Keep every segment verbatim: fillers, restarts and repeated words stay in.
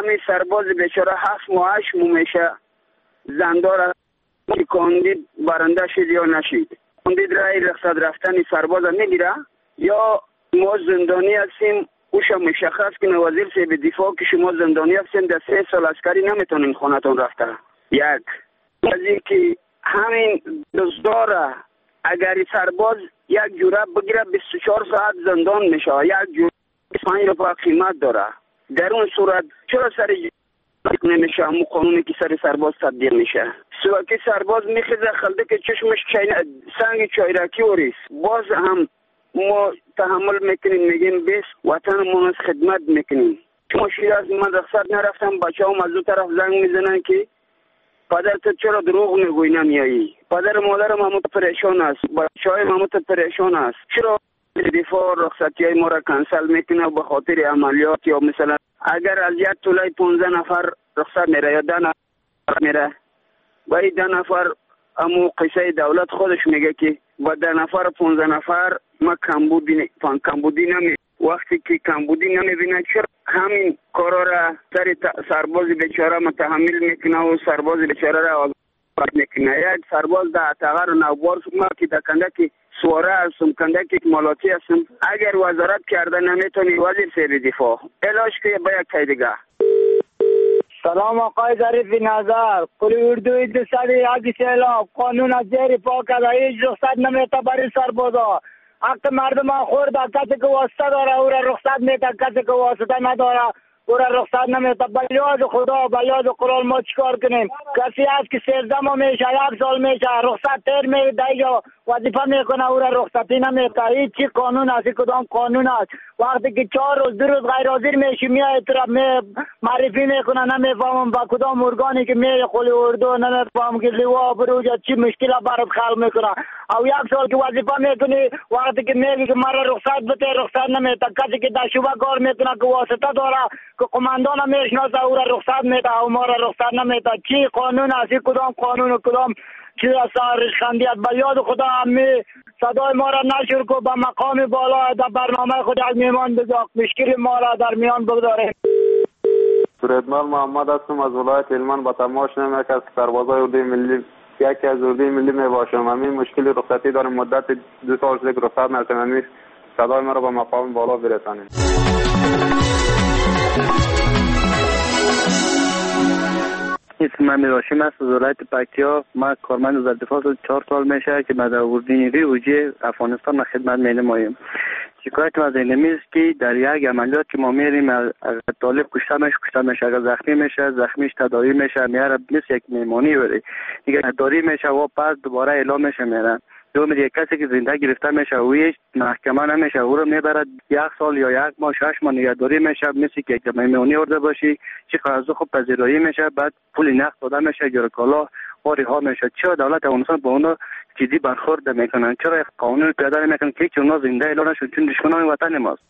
همین سرباز بیچاره هفت ماه هشت ماه میشه زندار کاندید برنده شد یا نشید. کاندید رای رخصت رفتن سرباز میگیره یا ما زندانی هستیم اوش مشخص کنه وزیر سیب دفاع که شما زندانی هستیم در سه سال عسکری نمیتونین خونتون رفته. یک از اینکه همین دزداره اگر سرباز یک جوره بگیره بیست و چهار ساعت زندان میشه، یک جوره پنج روپیه قیمت داره. در اون صورت چرا سر نمیشه همون قانونی که سر سرباز تطبیق میشه؟ سواکی سرباز میخیزه خلده که چشمش سنگ چایرکی وریست، باز هم ما تحمل میکنیم، میگیم بیس وطنمون از خدمت میکنیم. شما شیراز من رخصت نرفتم، بچه هم از دو طرف زنگ میزنن که پدر تو چرا دروغ میگوی نمیایی؟ پدر مادر محمود پریشان است، بچه های محمود پریشان است. چرا دفاع رخصتی های ما را کنسل میکنه به خاطر عملیات؟ یا مثلا اگر از یک طوله پانزده نفر رخصت میره یا ده نفر میره و این ده نفر امو قصه دولت خودش میگه که با ده نفر پانزده نفر ما کمبودی کمبودی نمی وقتی که کمبودی نمیبینه چرا همین کارا را سر سرباز بیچاره متحمل میکنه و سرباز بیچاره را آزاد میکنه؟ یک سرباز در تغر نوبار ما که دکنده که سواره هستم کنده که مالاتی هستم، اگر وزارت کرده نمیتونی وزیر سیب دفاع علاج که با یک تای دیگه. سلام آقای ظریف نظر، کلی اردوی دو سالی حقی سیلاب قانون از زیر پا کرده، هیچ رخصت نمیتا برای سربازا. حق مردم ها خورده، کسی که واسطه داره او را رخصت میتا، کسی که واسطه نداره او را رخصت نمیتا. بلیاد خدا بلیاد قرآن ما چیکار کنیم؟ کسی هست که سیزده ماه میشه یک سال میشه رخصت تیر میده یا وظیفه میکنه او را رخصتی نمیتا. هیچ چی قانون هست؟ کدام قانون هست؟ وقتی که چهار روز دو روز غیر حاضر میشی میای طرف می معرفی میکنه، نمیفهمم با کدام ارگانی که می قلی اردو، نمیفهمم که لیوا بروجا چی مشکل برات خلق میکنه. او یک سال که وظیفه میکنی وقتی که میگی که مرا رخصت بده رخصت نمیتا. کسی که در شعبه کار میکنه که واسطه داره که قماندان میشناسه او را رخصت میده او ما را رخصت نمیده. چی قانون هست؟ کدام قانون و کدام چیز سرش خندیت؟ به یاد خدا همه صدای ما را نشر کو، به مقام بالا در برنامه خود از میمان بذار مشکل ما را در میان بگذاره. سردمال محمد هستم از ولایت هلمند. با تماش نمیک از سربازای اردوی ملی یکی از اردوی ملی می باشم. همین مشکل رخصتی دارم، مدت دو سال شده که رخصت نرسیدم. صدای ما را به مقام بالا برسانید. اسم من میراشیم است از ولایت پکتیا. من کارمند وزارت دفاع چهار سال میشه که بعد اردوی اوجه افغانستان خدمت مینمایم. شکایت از این است که در یک عملیات که ما میریم اگر طالب کشته میشه کشته میشه، اگر زخمی میشه زخمیش تداوی میشه، میاره مثل یک میمانی بره دیگه تداوی میشه و پس دوباره اعلام میشه میره. دوم دیگه کسی که زنده گرفته میشه ویش محکمه نمیشه، او رو میبرد یک سال یا یک ماه شش ماه نگهداری میشه مثل که یک میمانی ارده باشی. چه قضا خب پذیرایی میشه، بعد پول نقد داده میشه، جور کالا واری ها میشه. چرا دولت افغانستان با اونا جدی برخورد میکنن؟ چرا قانون پیاده نمیکنن که اونا زنده اعلان شد؟ چون دشمنان وطن ماست.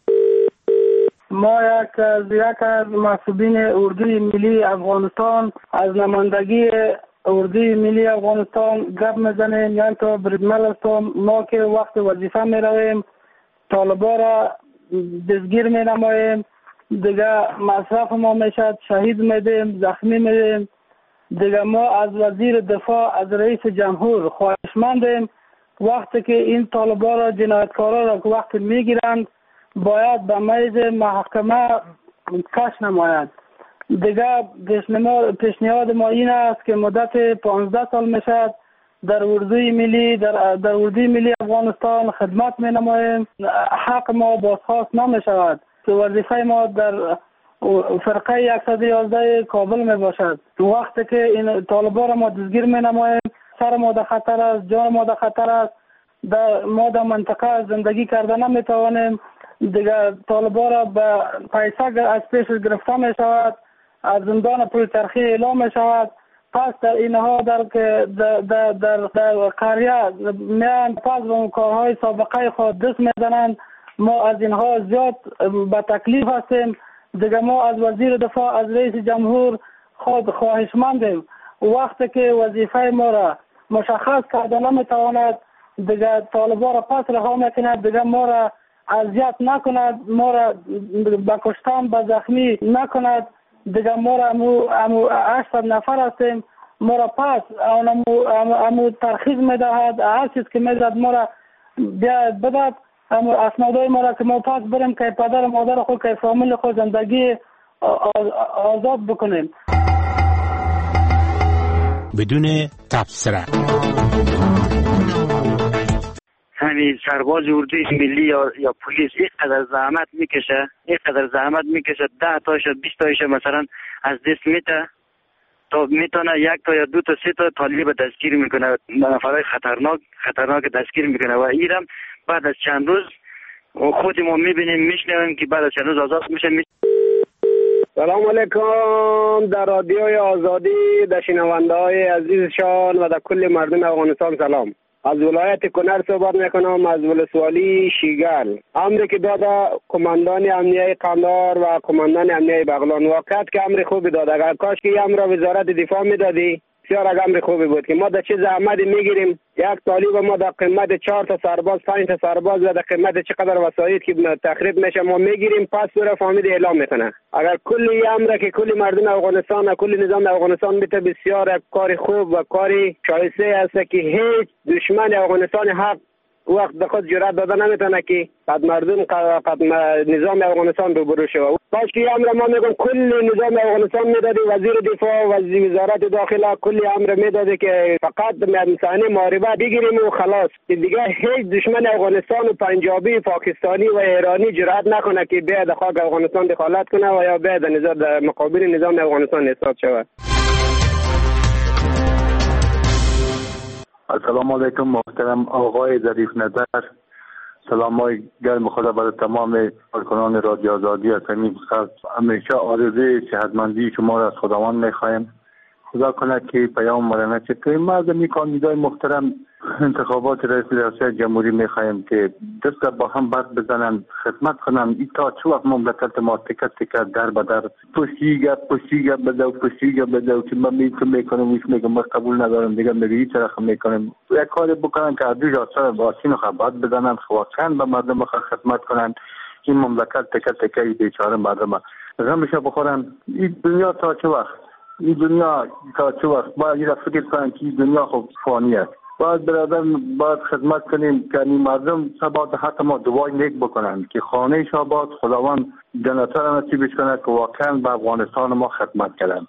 ما یک از یک از مسئولین اردوی ملی افغانستان از نمایندگی اردوی ملی افغانستان گپ میزنیم. یعنی تو بریدمل هستم. ما که وقت وظیفه میرویم طالبا را دستگیر مینماییم، دیگه مصرف ما میشد، شهید میدیم، زخمی میدیم. دیگه ما از وزیر دفاع از رئیس جمهور خواهشمندیم وقتی که این طالبا را جنایتکارا را که وقتی میگیرند باید به میز محکمه کش نماید. دیگه پیشنهاد ما این است که مدت پانزده سال میشد در اردوی ملی در, در اردوی ملی افغانستان خدمت می نماییم. حق ما بازخواست نمی شود که وظیفه ما در فرقه صد و یازده کابل می باشد. وقتی که این طالبان را ما دستگیر می نماییم سر ما در خطر است، جان ما در خطر است، در ما در منطقه زندگی کرده نمی توانیم. دیگه طالبان را به پیسه از پیش گرفته می شود، از زندان پل ترخی اعلام می شود. پس در اینها در در در در, در قریه میان پس به کارهای سابقه خود دست میزنند. ما از اینها زیاد به تکلیف هستیم. دیگه ما از وزیر دفاع از رئیس جمهور خود خواهشمندیم وقتی که وظیفه ما را مشخص کرده نمیتواند دیگه طالبان را پس رها میکند، دیگه ما را اذیت نکند، ما را به کشتن به زخمی نکند. دیگه ما را امو امو هشتصد نفر هستیم، ما را پس امو امو ترخیص میدهد، هر چیز که میدهد ما را بیا بدهد، امو اسنادای ما را که ما پس بریم که پدر مادر خود که فامیل خود زندگی آزاد بکنیم بدون تبصره. همین سرباز اردوی ملی یا یا پلیس اینقدر زحمت میکشه اینقدر زحمت میکشه ده تاش بیست تاش مثلا از دست میته تا میتونه یک تا یا دو تا سه تا طالب دستگیر میکنه، نفرای خطرناک خطرناک دستگیر میکنه و ایرم بعد از چند روز خود ما میبینیم میشنویم که بعد از چند روز آزاد میشه. سلام علیکم در رادیوی آزادی، در شنونده های عزیزشان و در کل مردم افغانستان سلام. از ولایت کنر صحبت میکنم، از ولسوالی شیگل. امری که داده کماندان امنیه قندار و کماندان امنیه بغلان، واقعیت که امر خوبی داده. اگر کاش که امر را وزارت دفاع میدادی بسیار امر خوبی بود که ما در چه زحمتی میگیریم. یک طالب ما در قیمت چهار تا سرباز پنج تا سرباز و در قیمت چقدر وسایل که تخریب میشه ما میگیریم، پس برای فامیل اعلام میکنه. اگر کلی امر که کلی مردم افغانستان و کلی نظام افغانستان میته بسیار کار خوب و کاری شایسته است که هیچ دشمن افغانستان حق وقت به خود جرأت داده نمیتونه که قد مردم قد نظام افغانستان رو برو شود. باش که امر ما میگم کل نظام افغانستان میدادی، وزیر دفاع و وزارت داخله کلی امر میدادی که فقط مسانه محاربه بگیریم و خلاص، که دیگه هیچ دشمن افغانستان و پنجابی پاکستانی و ایرانی جرأت نکنه که بیاد در خاک افغانستان دخالت کنه و یا بیاد در مقابل نظام افغانستان ایستاد شود. السلام علیکم محترم آقای ظریف نظر، سلام های گرم خدا برای تمام کارکنان رادیو آزادی. از همین همیشه آرزوی صحتمندی شما را از خداوند میخوایم. خدا کنه که پیام ما را نچه کنیم. ما از این کاندیدای محترم انتخابات رئیس ریاست جمهوری میخوایم که دست با هم بس بزنن، خدمت کنن. این تا چه وقت مملکت ما تکت تکت در بدر پشتیگه پشتیگه بده و پشتیگه بده و که من میتون میکنم ویش میگم من قبول ندارم دیگه میگه هیچ طرف میکنم. یک کاری بکنن که دو جاسر باسین و خبات بدنن، خواستن به مردم خدمت کنن. این مملکت تکت تکت بیچاره مردم غمش بخورن. این دنیا تا چه وقت این دنیا تا چه وقت باید یه فکر کنن که این دنیا خب فانی است. باید برادر باید خدمت کنیم که این مردم سبات حتی ما دوای نیک بکنن که خانه شاباد خداوند جنت را نصیبش کنه که واقعا به افغانستان ما خدمت کردن.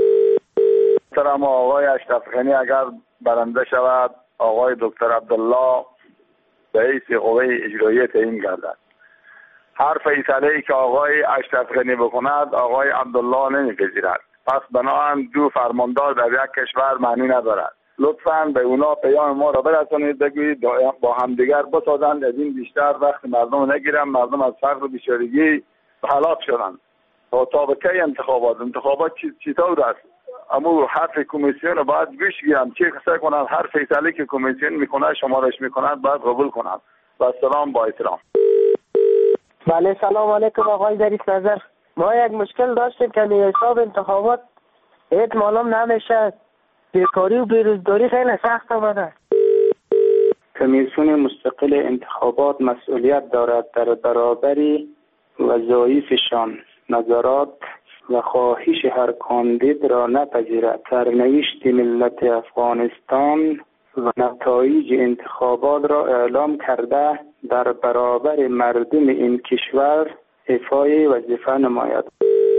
سلام آقای اشرف غنی اگر برنده شود آقای دکتر عبدالله رئیس قوه اجرایی تعیین گردد. هر فیصله‌ای که آقای اشرف غنی بکند آقای عبدالله نمیپذیرد. پس بنابراین دو فرماندار در یک کشور معنی ندارد. لطفاً به اونا پیام ما را برسانید، بگویید با همدیگر بسازند، از این بیشتر وقت مردم نگیرن. مردم از فقر و بیچارگی هلاک شدند. تا تا به کی انتخابات انتخابات چطور است؟ اما حرف کمیسیون باید گوش گیرم، چه قصه کنند. هر فیصله که کمیسیون میکنه شمارش میکند باید قبول کنند. و سلام با احترام. بله سلام علیکم آقای ظریف نظر. ما یک مشکل داشتیم که حساب انتخابات هیچ معلوم نمیشه، بیکاری و بیروزگاری خیلی سخت آمده. کمیسیون مستقل انتخابات مسئولیت دارد در برابر وظایفشان نظرات و خواهش هر کاندید را نپذیرد. سرنوشت ملت افغانستان و نتایج انتخابات را اعلام کرده در برابر مردم این کشور ایفای وظیفه نماید.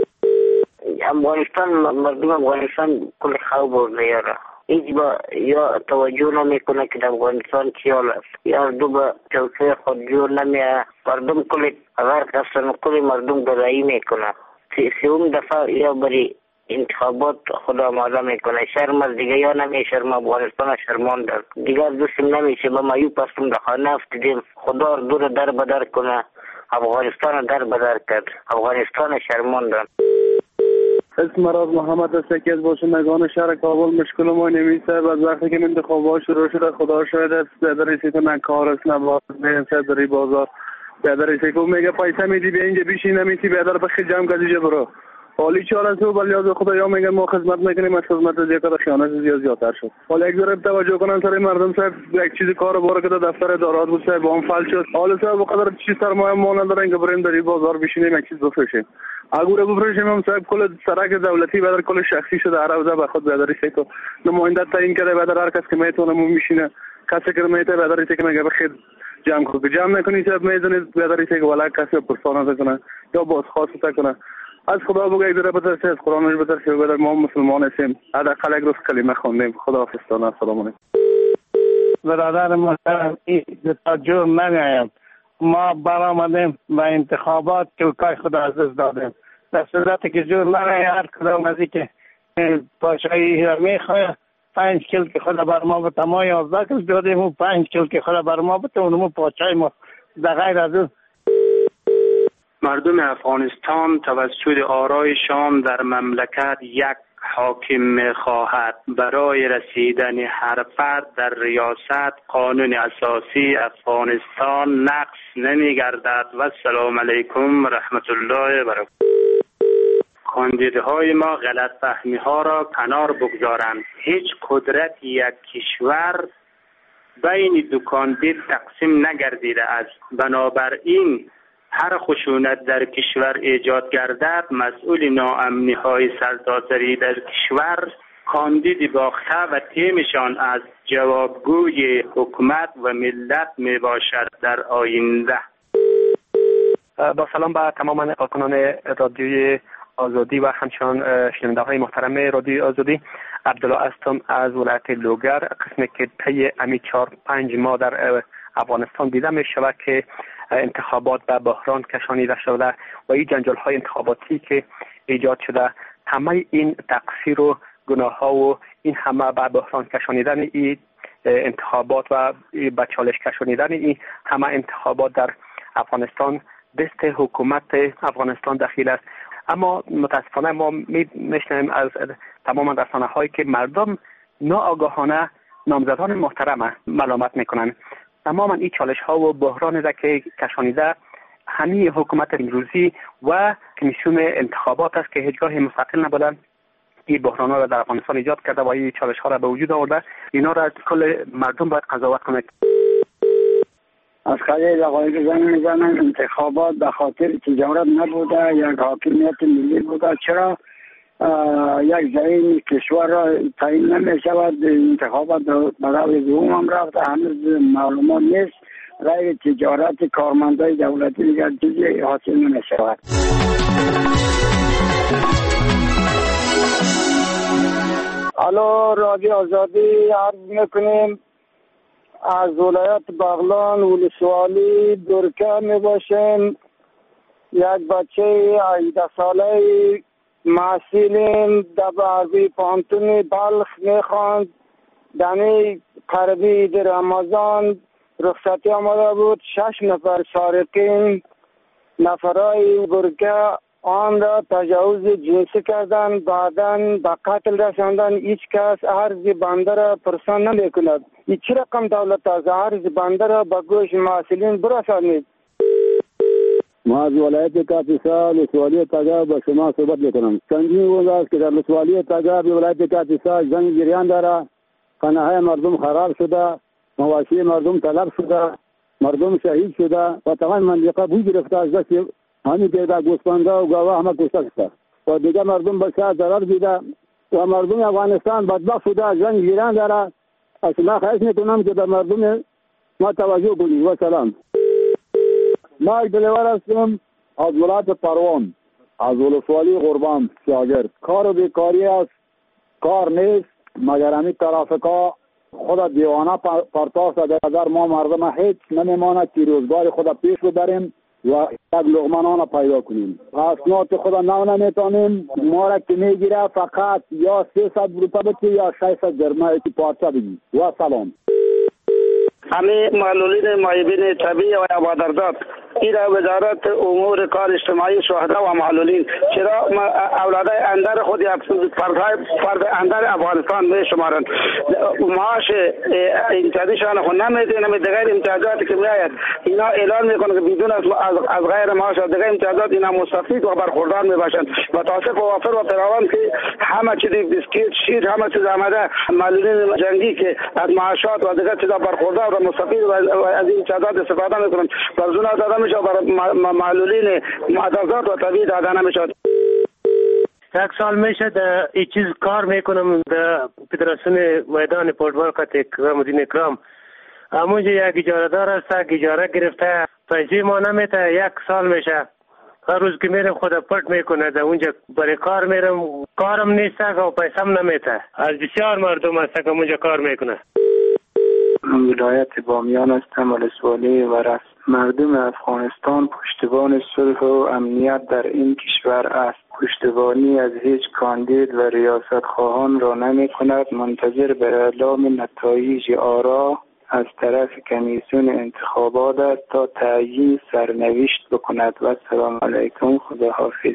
افغانستان مردم افغانستان کل خواب برده یاره هیچ با یا توجه نمیکنه که در افغانستان چی حال است، یا دو با توسعه خود جور نمیه. مردم کل غرق هستن، کل مردم گدایی میکنه. سیوم دفعه یا بری انتخابات خدا آماده میکنه. شرم از دیگه یا نمی شرم افغانستان شرمان دار دیگر دوستم نمیشه. با مایوب هستم در خانه افتیدیم. خدا دور در بدر کنه. افغانستان در بدر کرد. افغانستان شرمان دار. اسم مراز محمد است که از باشندگان شهر کابل مشکل ما نمیسته. از وقتی که انتخابات شروع شده خدا شاید است در رئیسی تو نکار است نباید میشه در بازار در رئیسی که میگه پیسه میدی به اینجا بیشی نمیسی به در بخی جمع کردی برو حالی چهار از تو ولی از خدا یا میگن ما خدمت میکنیم از خدمت زیاد خیانت زیاد زیادتر شد. حالا یک ذره توجه کنن سر مردم صاحب یک چیزی کارو باره که دفتر ادارات بود صاحب با هم فعال شد. حالا صاحب بقدر چیز سرمایه ما ندارن که بریم در بازار بشینیم یک چیز بفروشیم. اگر بفروشیم هم صاحب کل سرک دولتی بدر کل شخصی شده، هر روزه به خود بدر سیکو نماینده تعیین کرده، بدر هر کس که میتونه مو میشینه، کسی که میتونه بدر سیک میگه بخیر جمع کنه، جمع نکنی صاحب میزنید بدر سیک ولا کسی پرسانه کنه یا باز خاصه کنه. از خدا بگه در بترسه، از قرآنش بترسه، بدر ما مسلمان هستیم، حداقل یک روز کلمه خوندیم. خدا حافظ. السلام علیکم. برادر محترم، این تا جور نمیایم. ما برآمدیم و انتخابات چوکای خدا عزیز دادیم. در صورتی که جور نمیایم، هر کدام از این که پاشایی را میخواه پنج کل که خدا بر ما بته، ما یازده کل دادیم و پنج کل که خدا بر ما بته اونمو پاچای ما. در غیر از اون مردم افغانستان توسط آرایشان در مملکت یک حاکم می‌خواهد. برای رسیدن هر فرد در ریاست قانون اساسی افغانستان نقص نمی‌گردد. و السلام علیکم و رحمت الله و برکاته. کاندیدهای ما غلط فهمی ها را کنار بگذارند. هیچ قدرت یک کشور بین دو کاندید تقسیم نگردیده است. بنابراین هر خشونت در کشور ایجاد گردد، مسئول ناامنی های سرتاسری در کشور کاندید باخته و تیمشان از جوابگوی حکومت و ملت می باشد در آینده. با سلام به تمام کارکنان رادیوی آزادی و همچنان شنونده های محترم رادیوی آزادی. عبدالله هستم از ولایت لوگر. قسمی که طی امی چهار پنج ماه در افغانستان دیده می شود که انتخابات به بحران کشانیده شده و این جنجال های انتخاباتی که ایجاد شده، همه این تقصیر و گناه ها و این همه به بحران کشانیدن این انتخابات و به چالش کشانیدن این همه انتخابات در افغانستان دست حکومت افغانستان دخیل است. اما متاسفانه ما میشنیم از تمام رسانه هایی که مردم ناآگاهانه نامزدان محترم ملامت میکنند. تماما این چالش ها و بحران را که کشانیده همین حکومت امروزی و کمیسیون انتخابات است که هیچگاه مستقل نبودند، این بحران ها را در افغانستان ایجاد کرده و این چالش ها را به وجود آورده. اینا را کل مردم باید قضاوت کنند. از خیلی دقایق زن میزنن انتخابات به خاطر تجارت نبوده، یک حاکمیت ملی بوده. چرا یک زعیم کشور را تعیین نمی شود؟ انتخابات برای دوم هم رفته، هنوز معلومات نیست. غیر تجارت کارمندای دولتی دیگر چیزی حاصل نمی شود. الو رادیو آزادی عرض میکنیم از ولایت بغلان ولسوالی درکه می باشیم. یک بچه هجده ساله محصیلین در بعضی پانتون بلخ میخواند. دنی قربی در رمضان رخصتی آمده بود. شش نفر سارقین نفرای برگه آن را تجاوز جنسی کردن، بعداً به قتل رساندن. هیچ کس عرض بنده را پرسان نمی کند. این چه رقم دولت از عرض بنده را به گوش محصیلین برسانید؟ ما از ولایت کاپیسا لسوالی تگاب با شما صحبت میکنم. چندین روز است که در لسوالی تگاب ولایت کاپیسا جنگ جریان داره. خانه های مردم خراب شده، مواشی مردم طلب شده، مردم شهید شده و تمام منطقه بوی گرفته از دست همین که در گوسفنده و گاوه همه کشته شده و دیگه مردم بسیار ضرر دیده و مردم افغانستان بدبخت شده، جنگ جریان داره. اصلا خواهش میکنم که به مردم ما توجه کنید. و سلام. ما یک دلیور هستم از ولایت پروان، از ولسوالی قربان شاگرد. کار و بیکاری است، کار نیست، مگر همین ترافیکا خود دیوانه پرتاش شده در ما مردم هیچ نمیماند که روزگار خود پیش ببریم و یک لقمه نان پیدا کنیم. اسناد خود نو نمیتونیم. ما را که میگیره فقط یا سیصد روپیه بچه یا ششصد درمه که پارچه بگیم. و سلام. همه معلولین معیبین طبیعی و عبادرداد این وزارت امور کار اجتماعی شهدا و معلولین چرا اولاد اندر خود فرد اندر افغانستان می شمارند؟ معاش امتیازشان خود نمیده، نمیده غیر امتیازاتی که میآید اینا اعلان میکنه که بدون از از غیر معاش و دیگر امتیازات اینا مستفید و برخوردار میباشند. و تاسف و وافر و فراوان که همه چیز بسکیت شیر همه چیز آمده معلولین جنگی که از معاشات و دیگر چیزا برخوردار و مستفید و از این امتیازات استفاده میکنند. برزونه داده نمیشه، برای معلولین مدرسات و طبیعی داده نمیشه. یک سال میشه در این چیز کار میکنم در فدراسیون میدان فوتبال که مدین اکرام. همونجا یک اجاره دار است، اجاره گرفته، پیسه ما نمیته. یک سال میشه هر روز که میرم خود پرت میکنه در اونجا برای کار میرم، کارم نیست و پیسم نمیته. از بسیار مردم است که اونجا کار میکنه. ولایت بامیان هستم، ولسوالی و رست. مردم افغانستان پشتیبان صلح و امنیت در این کشور است. پشتیبانی از هیچ کاندید و ریاست خواهان را نمی کند. منتظر به اعلام نتایج آرا از طرف کمیسیون انتخابات است تا تعیین سرنوشت بکند. و السلام علیکم، خدا حافظ.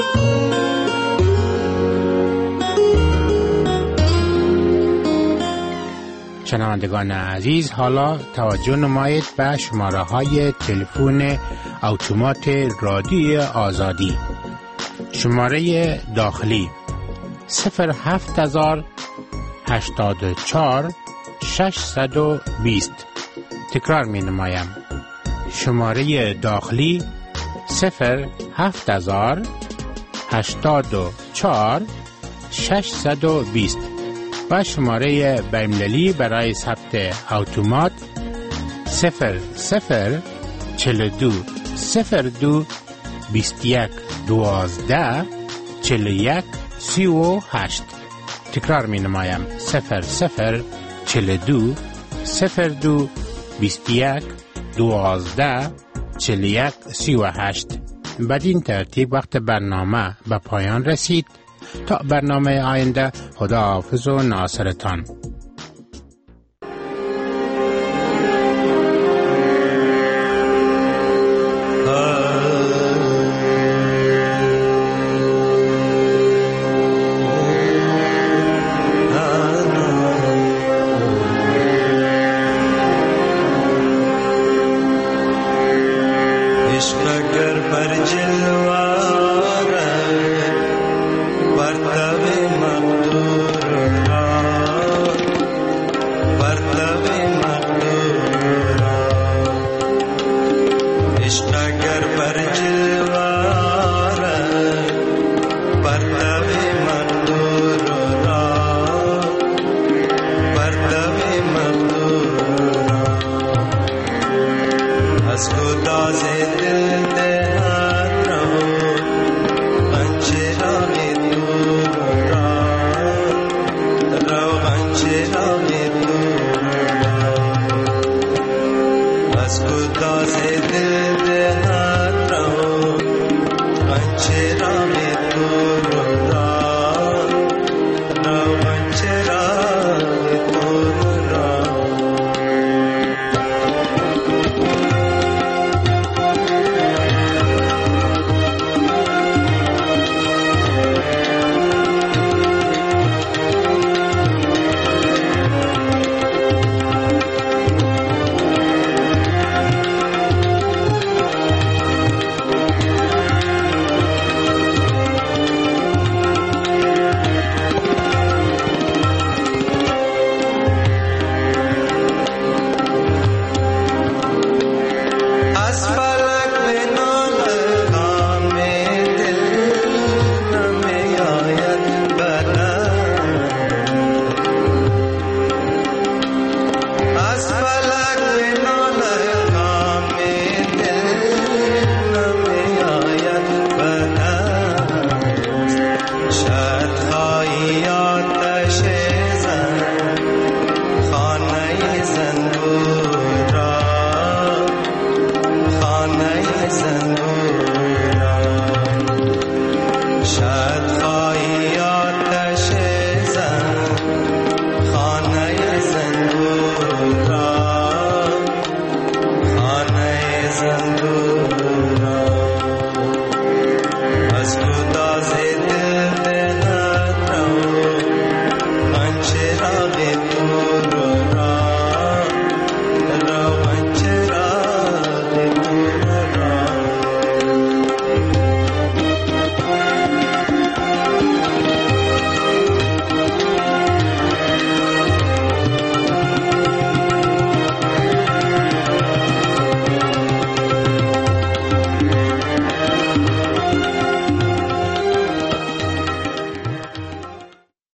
شنوندگان عزیز، حالا توجه نمایید به شماره های تلفن اتومات رادیوی آزادی. شماره داخلی صفر هفت هزار هشتاد و چهار ششصد و بیست. تکرار می نمایم. شماره داخلی صفر هفت هزار هشتاد و چهار ششصد و بیست. و شماره بین‌المللی برای ثبت اتومات صفر صفر چهل و دو صفر دو بیست و یک دوازده چهل و یک سی و هشت. تکرار می نمایم. صفر صفر چهل و دو صفر دو بیست و یک دوازده چهل و یک سی و هشت. بدین ترتیب وقت برنامه به پایان رسید. تا برنامه آینده، خدا حافظ و ناصرتان. عشق اگر بر جلوه پر